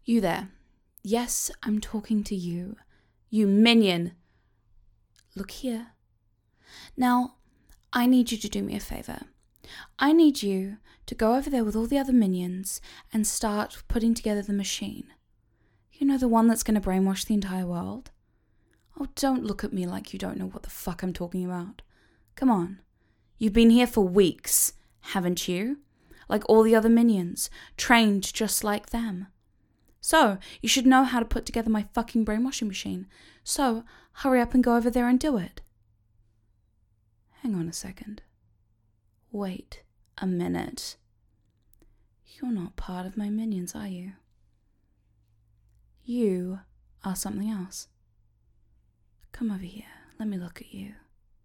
You there. Yes, I'm talking to you. You minion. Look here. Now, I need you to do me a favor. I need you to go over there with all the other minions and start putting together the machine. You know, the one that's going to brainwash the entire world? Oh, don't look at me like you don't know what the fuck I'm talking about. Come on. You've been here for weeks, haven't you? Like all the other minions, trained just like them. So, you should know how to put together my fucking brainwashing machine. So, hurry up and go over there and do it. Hang on a second. Wait a minute. You're not part of my minions, are you? You are something else. Come over here. Let me look at you.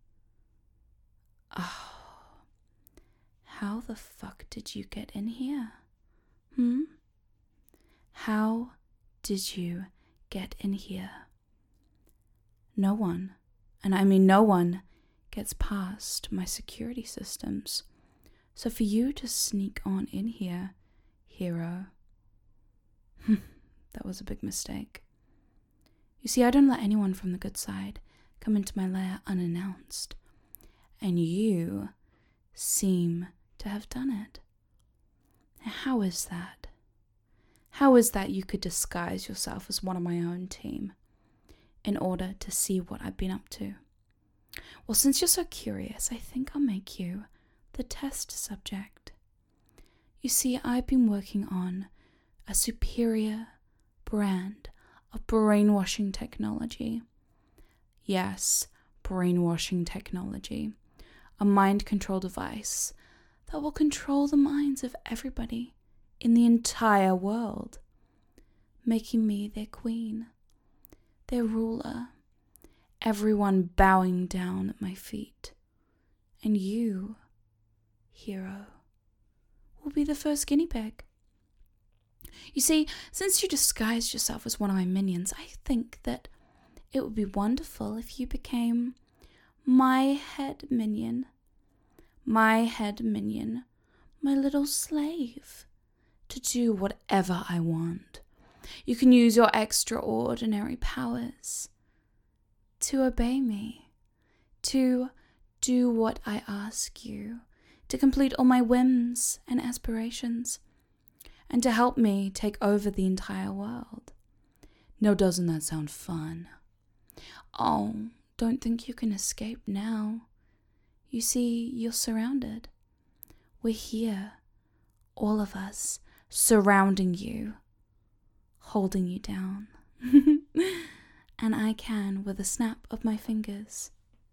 Oh. How the fuck did you get in here? How did you get in here? No one, and I mean no one, gets past my security systems. So for you to sneak on in here, hero, that was a big mistake. You see, I don't let anyone from the good side come into my lair unannounced. And you seem to have done it. How is that? How is that you could disguise yourself as one of my own team in order to see what I've been up to? Well, since you're so curious, I think I'll make you the test subject. You see, I've been working on a superior brand of brainwashing technology. Yes, brainwashing technology. A mind control device that will control the minds of everybody in the entire world, making me their queen, their ruler, everyone bowing down at my feet. And you, hero, will be the first guinea pig. You see, since you disguised yourself as one of my minions, I think that it would be wonderful if you became my head minion. My head minion, my little slave, to do whatever I want. You can use your extraordinary powers to obey me, to do what I ask you, to complete all my whims and aspirations, and to help me take over the entire world. Now, doesn't that sound fun? Oh, don't think you can escape now. You see, you're surrounded. We're here, all of us, surrounding you, holding you down. And I can, with a snap of my fingers,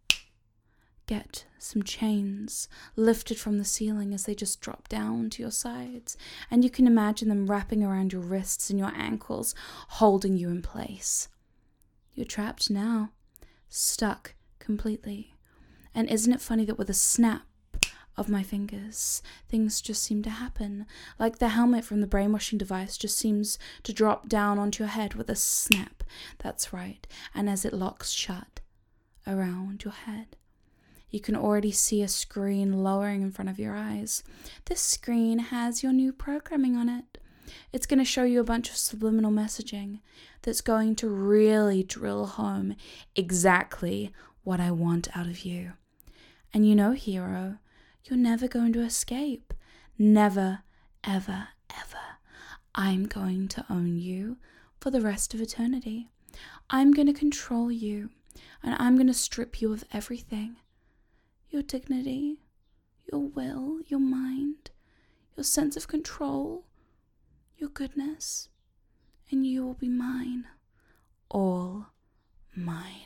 get some chains lifted from the ceiling as they just drop down to your sides. And you can imagine them wrapping around your wrists and your ankles, holding you in place. You're trapped now, stuck completely. And isn't it funny that with a snap of my fingers, things just seem to happen? Like the helmet from the brainwashing device just seems to drop down onto your head with a snap. That's right. And as it locks shut around your head, you can already see a screen lowering in front of your eyes. This screen has your new programming on it. It's going to show you a bunch of subliminal messaging that's going to really drill home exactly what I want out of you. And you know, hero, you're never going to escape. Never, ever, ever. I'm going to own you for the rest of eternity. I'm going to control you, and I'm going to strip you of everything. Your dignity, your will, your mind, your sense of control, your goodness, and you will be mine. All mine.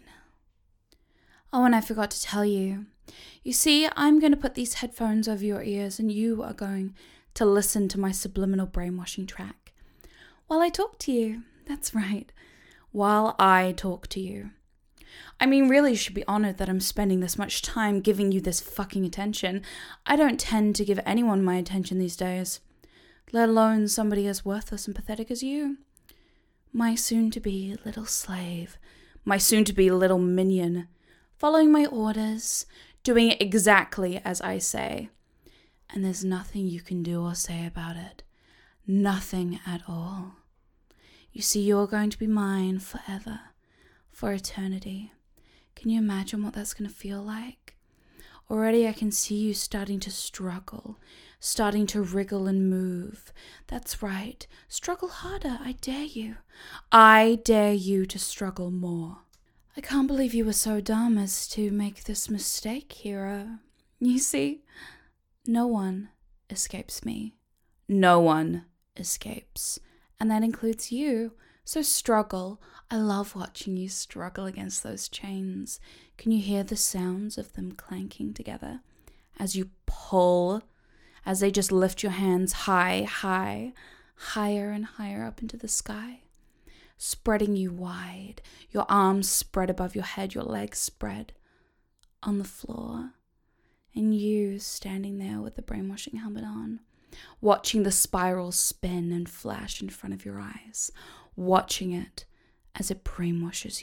Oh, and I forgot to tell you. You see, I'm going to put these headphones over your ears and you are going to listen to my subliminal brainwashing track while I talk to you. That's right, while I talk to you. I mean, really, you should be honored that I'm spending this much time giving you this fucking attention. I don't tend to give anyone my attention these days, let alone somebody as worthless and pathetic as you. My soon-to-be little slave, my soon-to-be little minion, following my orders, doing it exactly as I say. And there's nothing you can do or say about it. Nothing at all. You see, you're going to be mine forever, for eternity. Can you imagine what that's going to feel like? Already I can see you starting to struggle, starting to wriggle and move. That's right. Struggle harder. I dare you. I dare you to struggle more. I can't believe you were so dumb as to make this mistake, hero. You see, no one escapes me. No one escapes. And that includes you. So struggle. I love watching you struggle against those chains. Can you hear the sounds of them clanking together as you pull, as they just lift your hands high, higher and higher up into the sky, spreading you wide, your arms spread above your head, your legs spread on the floor, and you standing there with the brainwashing helmet on, watching the spiral spin and flash in front of your eyes, watching it as it brainwashes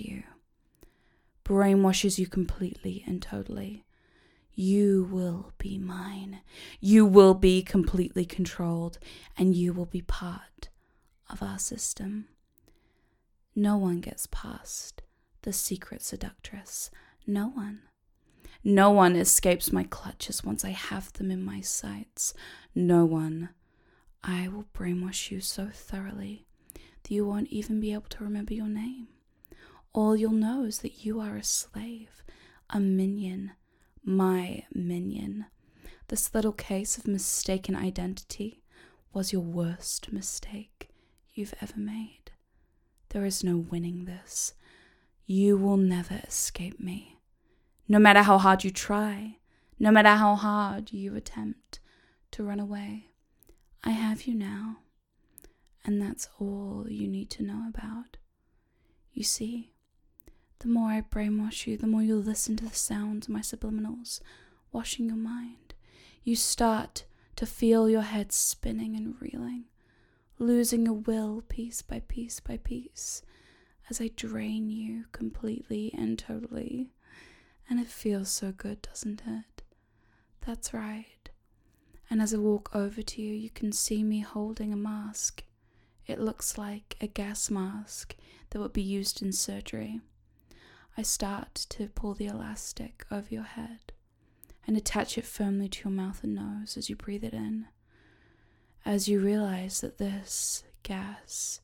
you completely and totally. You will be mine. You will be completely controlled, and you will be part of our system. No one gets past the secret seductress. No one. No one escapes my clutches once I have them in my sights. No one. I will brainwash you so thoroughly that you won't even be able to remember your name. All you'll know is that you are a slave, a minion, my minion. This little case of mistaken identity was your worst mistake you've ever made. There is no winning this. You will never escape me. No matter how hard you try, no matter how hard you attempt to run away, I have you now. And that's all you need to know about. You see, the more I brainwash you, the more you listen to the sounds of my subliminals washing your mind. You start to feel your head spinning and reeling, losing your will piece by piece by piece as I drain you completely and totally. And it feels so good, doesn't it? That's right. And as I walk over to you, you can see me holding a mask. It looks like a gas mask that would be used in surgery. I start to pull the elastic over your head and attach it firmly to your mouth and nose as you breathe it in. As you realize that this gas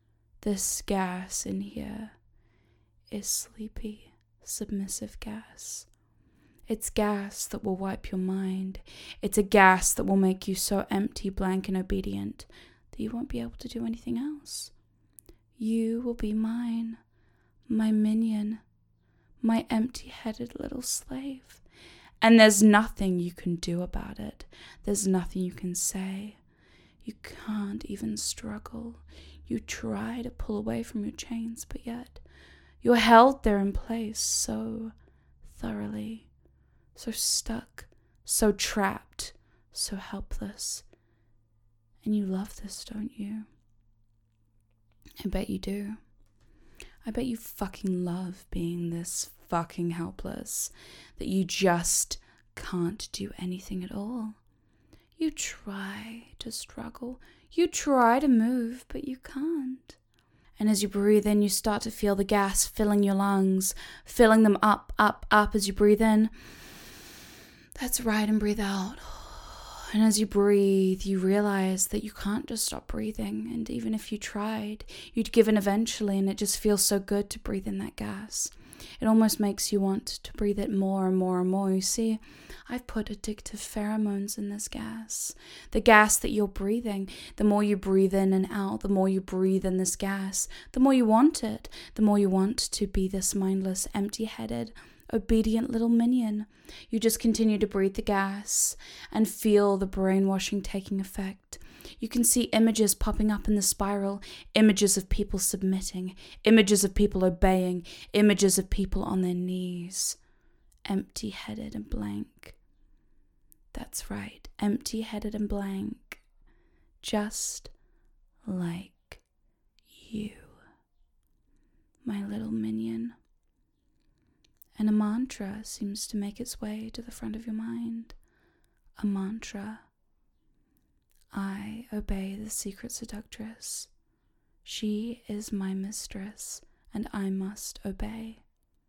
in here is sleepy, submissive gas. It's gas that will wipe your mind. It's a gas that will make you so empty, blank, and obedient that you won't be able to do anything else. You will be mine, my minion, my empty-headed little slave. And there's nothing you can do about it. There's nothing you can say. You can't even struggle. You try to pull away from your chains, but yet you're held there in place so thoroughly, so stuck, so trapped, so helpless. And you love this, don't you? I bet you do. I bet you fucking love being this fucking helpless, that you just can't do anything at all. You try to struggle, you try to move, but you can't. And as you breathe in, you start to feel the gas filling your lungs, filling them up as you breathe in. That's right, and breathe out. And as you breathe, you realize that you can't just stop breathing. And even if you tried, you'd give in eventually, and it just feels so good to breathe in that gas. It almost makes you want to breathe it more and more and more. You see, I've put addictive pheromones in this gas. The gas that you're breathing, the more you breathe in and out, the more you breathe in this gas, the more you want it, the more you want to be this mindless, empty-headed, obedient little minion. You just continue to breathe the gas and feel the brainwashing taking effect. You can see images popping up in the spiral, images of people submitting, images of people obeying, images of people on their knees, empty-headed and blank. That's right, empty-headed and blank, just like you, my little minion. And a mantra seems to make its way to the front of your mind. A mantra. I obey the secret seductress. She is my mistress, and I must obey.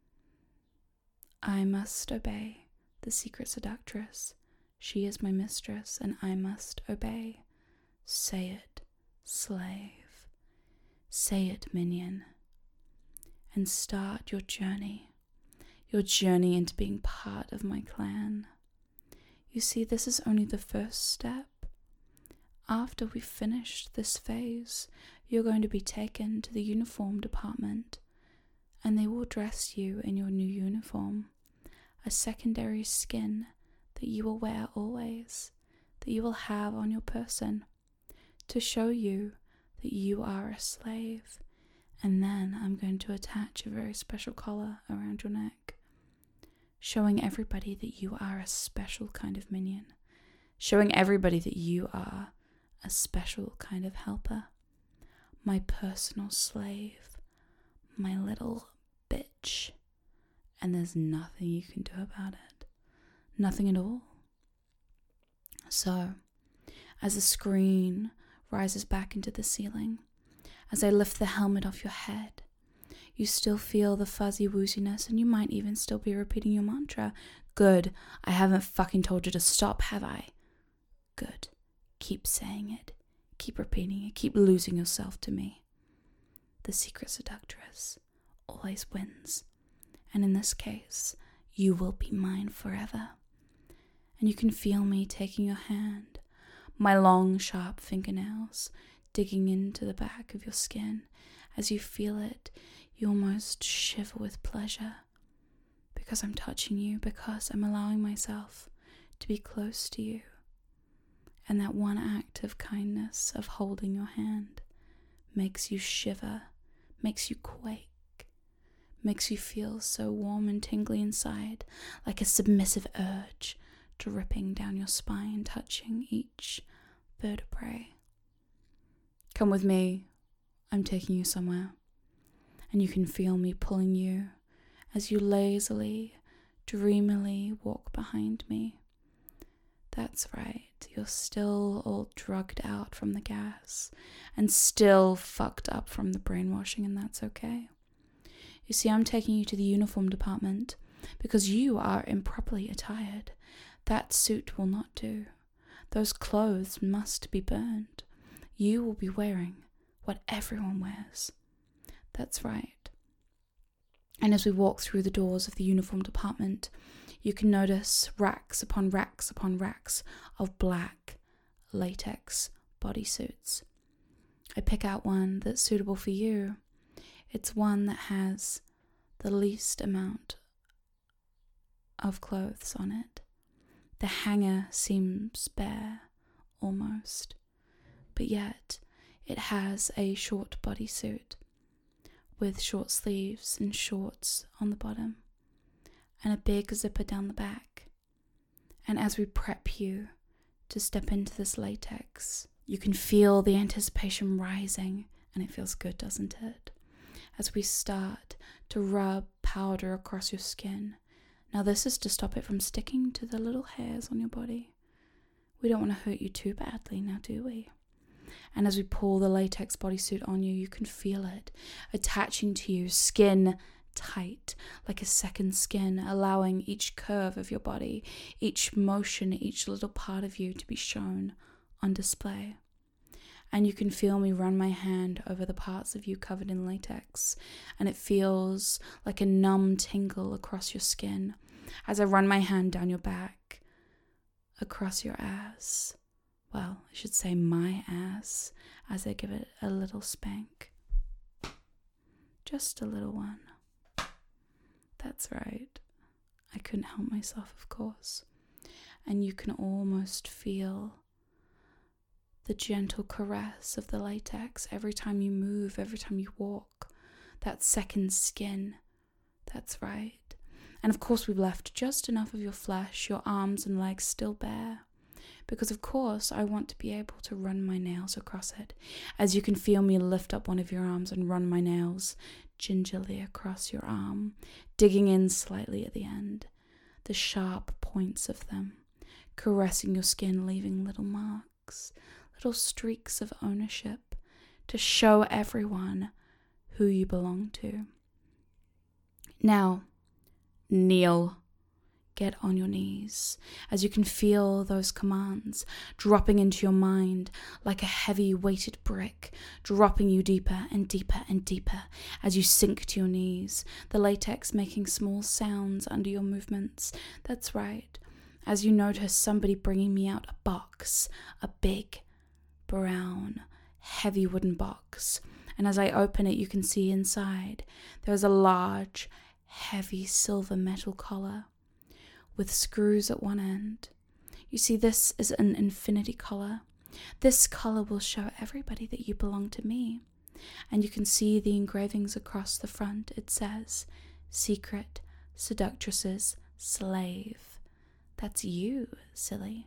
I must obey the secret seductress. She is my mistress, and I must obey. Say it, slave. Say it, minion. And start your journey into being part of my clan. You see, this is only the first step. After we've finished this phase, you're going to be taken to the uniform department, and they will dress you in your new uniform, a secondary skin that you will wear always, that you will have on your person, to show you that you are a slave. And then I'm going to attach a very special collar around your neck, showing everybody that you are a special kind of minion, showing everybody that you are a special kind of helper, my personal slave, my little bitch. And there's nothing you can do about it. Nothing at all. So, as the screen rises back into the ceiling, as I lift the helmet off your head, you still feel the fuzzy wooziness, and you might even still be repeating your mantra. Good. I haven't fucking told you to stop, have I? Good. Keep saying it. Keep repeating it. Keep losing yourself to me. The secret seductress always wins. And in this case, you will be mine forever. And you can feel me taking your hand, my long, sharp fingernails digging into the back of your skin. As you feel it, you almost shiver with pleasure, because I'm touching you, because I'm allowing myself to be close to you. And that one act of kindness, of holding your hand, makes you shiver, makes you quake, makes you feel so warm and tingly inside, like a submissive urge dripping down your spine, touching each vertebrae. Come with me, I'm taking you somewhere, and you can feel me pulling you as you lazily, dreamily walk behind me. That's right, you're still all drugged out from the gas, and still fucked up from the brainwashing, and that's okay. You see, I'm taking you to the uniform department because you are improperly attired. That suit will not do. Those clothes must be burned. You will be wearing what everyone wears. That's right. And as we walk through the doors of the uniform department, you can notice racks upon racks upon racks of black latex bodysuits. I pick out one that's suitable for you. It's one that has the least amount of clothes on it. The hanger seems bare, almost, but yet it has a short bodysuit with short sleeves and shorts on the bottom, and a big zipper down the back. And as we prep you to step into this latex, you can feel the anticipation rising, and it feels good, doesn't it? As we start to rub powder across your skin. Now this is to stop it from sticking to the little hairs on your body. We don't want to hurt you too badly now, do we? And as we pull the latex bodysuit on you, you can feel it attaching to you, skin tight, like a second skin, allowing each curve of your body, each motion, each little part of you to be shown on display. And you can feel me run my hand over the parts of you covered in latex, and it feels like a numb tingle across your skin as I run my hand down your back, across your ass. Well, I should say my ass, as I give it a little spank. Just a little one. That's right. I couldn't help myself, of course. And you can almost feel the gentle caress of the latex every time you move, every time you walk. That second skin. That's right. And of course we've left just enough of your flesh, your arms and legs still bare. Because of course I want to be able to run my nails across it. As you can feel me lift up one of your arms and run my nails gingerly across your arm, digging in slightly at the end, the sharp points of them, caressing your skin, leaving little marks, little streaks of ownership, to show everyone who you belong to. Now, kneel. Get on your knees as you can feel those commands dropping into your mind like a heavy weighted brick, dropping you deeper and deeper and deeper as you sink to your knees, the latex making small sounds under your movements. That's right, as you notice somebody bringing me out a box, a big, brown, heavy wooden box. And as I open it, you can see inside there is a large, heavy silver metal collar with screws at one end. You see, this is an infinity collar. This collar will show everybody that you belong to me. And you can see the engravings across the front. It says, Secret Seductress's Slave. That's you, silly.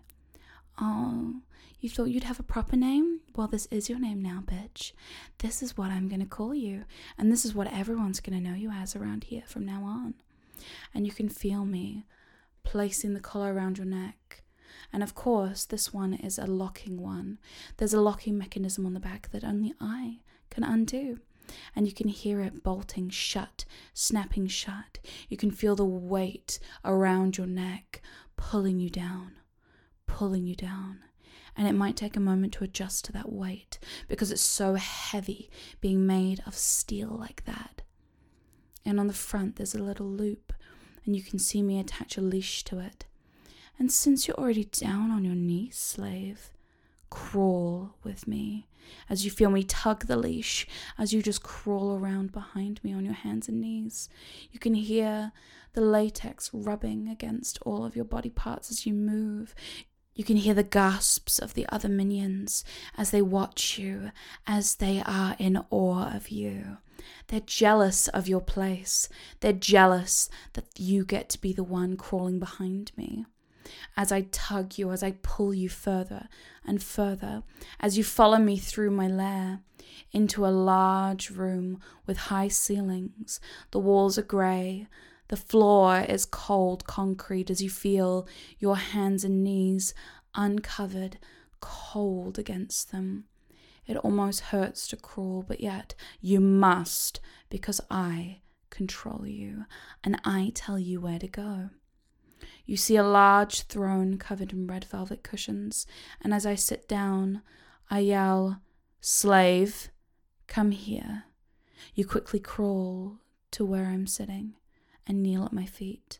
Oh, you thought you'd have a proper name? Well, this is your name now, bitch. This is what I'm going to call you. And this is what everyone's going to know you as around here from now on. And you can feel me placing the collar around your neck. And of course, this one is a locking one. There's a locking mechanism on the back that only I can undo. And you can hear it bolting shut, snapping shut. You can feel the weight around your neck pulling you down, pulling you down. And it might take a moment to adjust to that weight because it's so heavy being made of steel like that. And on the front, there's a little loop, and you can see me attach a leash to it. And since you're already down on your knees, slave, crawl with me as you feel me tug the leash, as you just crawl around behind me on your hands and knees. You can hear the latex rubbing against all of your body parts as you move. You can hear the gasps of the other minions as they watch you, as they are in awe of you. They're jealous of your place. They're jealous that you get to be the one crawling behind me. As I tug you, as I pull you further and further, as you follow me through my lair into a large room with high ceilings. The walls are grey. The floor is cold concrete as you feel your hands and knees uncovered, cold against them. It almost hurts to crawl, but yet you must, because I control you and I tell you where to go. You see a large throne covered in red velvet cushions, and as I sit down, I yell, "Slave, come here." You quickly crawl to where I'm sitting and kneel at my feet.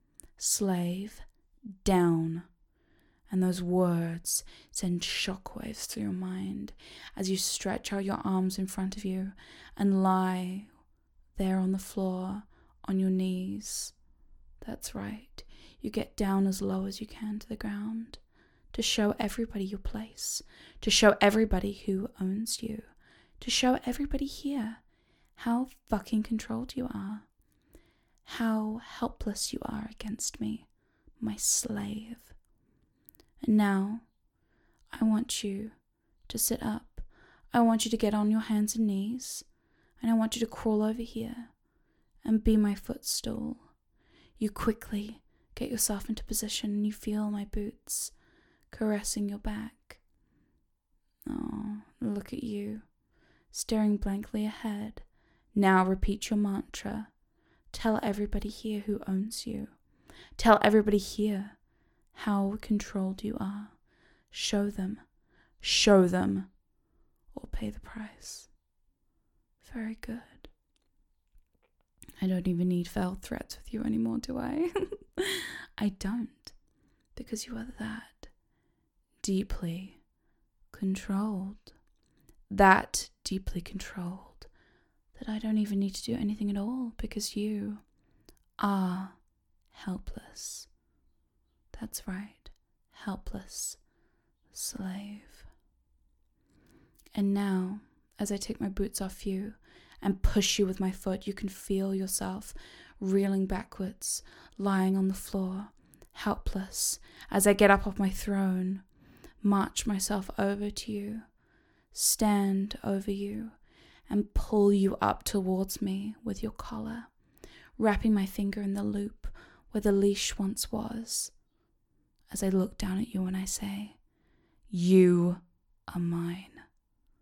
"Slave, down." And those words send shockwaves through your mind as you stretch out your arms in front of you and lie there on the floor on your knees. That's right. You get down as low as you can to the ground to show everybody your place, to show everybody who owns you, to show everybody here how fucking controlled you are, how helpless you are against me, my slave. And now, I want you to sit up. I want you to get on your hands and knees, and I want you to crawl over here and be my footstool. You quickly get yourself into position and you feel my boots caressing your back. Oh, look at you, staring blankly ahead. Now repeat your mantra. Tell everybody here who owns you. Tell everybody here how controlled you are. Show them, or pay the price. Very good. I don't even need veiled threats with you anymore, do I? I don't, because you are that deeply controlled. That deeply controlled that I don't even need to do anything at all, because you are helpless. That's right, helpless slave. And now, as I take my boots off you and push you with my foot, you can feel yourself reeling backwards, lying on the floor, helpless, as I get up off my throne, march myself over to you, stand over you, and pull you up towards me with your collar, wrapping my finger in the loop where the leash once was, as I look down at you and I say, "You are mine,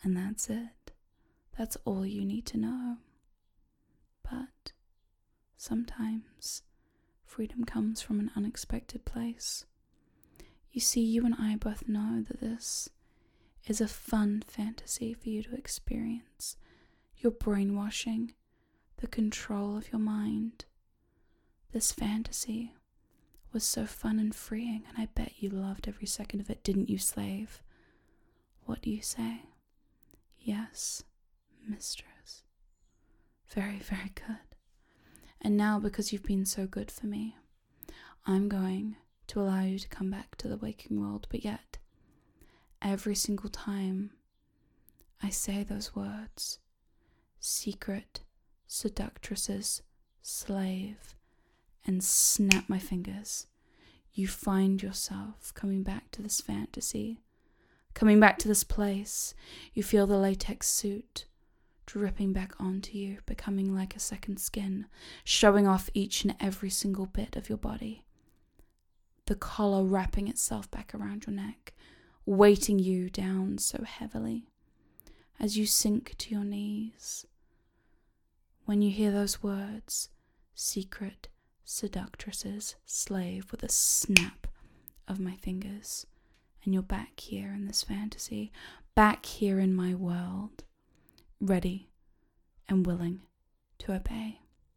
And that's it. That's all you need to know. But sometimes freedom comes from an unexpected place. You see, you and I both know that this is a fun fantasy for you to experience. Your brainwashing, the control of your mind. This fantasy was so fun and freeing, and I bet you loved every second of it, didn't you, slave? What do you say? Yes, mistress. Very, very good. And now, because you've been so good for me, I'm going to allow you to come back to the waking world, but yet, every single time I say those words, secret, seductresses, slave, and snap my fingers, you find yourself coming back to this fantasy, coming back to this place. You feel the latex suit dripping back onto you, becoming like a second skin, showing off each and every single bit of your body. The collar wrapping itself back around your neck, weighting you down so heavily as you sink to your knees. When you hear those words, secret, seductresses, slave, with a snap of my fingers, and you're back here in this fantasy, back here in my world, ready and willing to obey.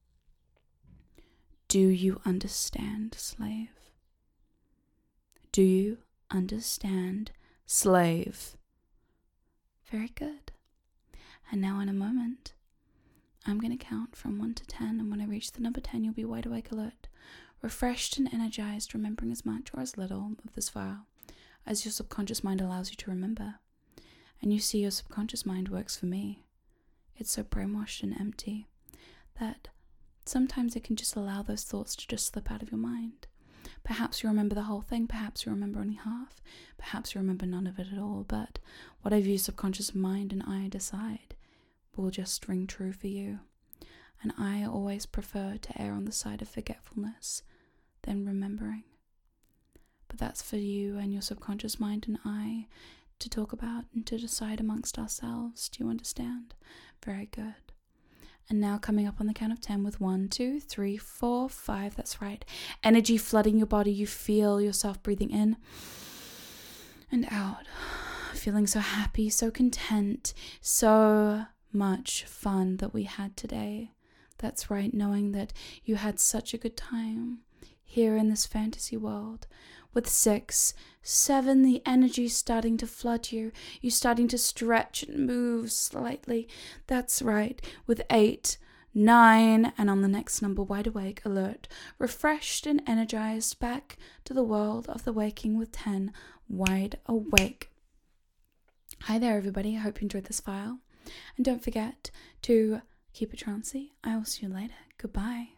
Do you understand, slave? Do you understand, slave? Very good. And now in a moment, I'm going to count from 1 to 10, and when I reach the number 10, you'll be wide awake, alert, refreshed and energized, remembering as much or as little of this file as your subconscious mind allows you to remember. And you see, your subconscious mind works for me. It's so brainwashed and empty that sometimes it can just allow those thoughts to just slip out of your mind. Perhaps you remember the whole thing, perhaps you remember only half, perhaps you remember none of it at all, but whatever your subconscious mind and I decide will just ring true for you. And I always prefer to err on the side of forgetfulness than remembering. But that's for you and your subconscious mind and I to talk about and to decide amongst ourselves. Do you understand? Very good. And now coming up on the count of 10 with 1, 2, 3, 4, 5. That's right. Energy flooding your body. You feel yourself breathing in and out. Feeling so happy, so content, so much fun that we had today. That's right. Knowing that you had such a good time here in this fantasy world. With 6, 7, the energy starting to flood you. You're starting to stretch and move slightly. That's right. With 8, 9, and on the next number, wide awake, alert, refreshed and energized, back to the world of the waking with 10, wide awake. Hi there, everybody. I hope you enjoyed this file. And don't forget to keep it trancy. I will see you later. Goodbye.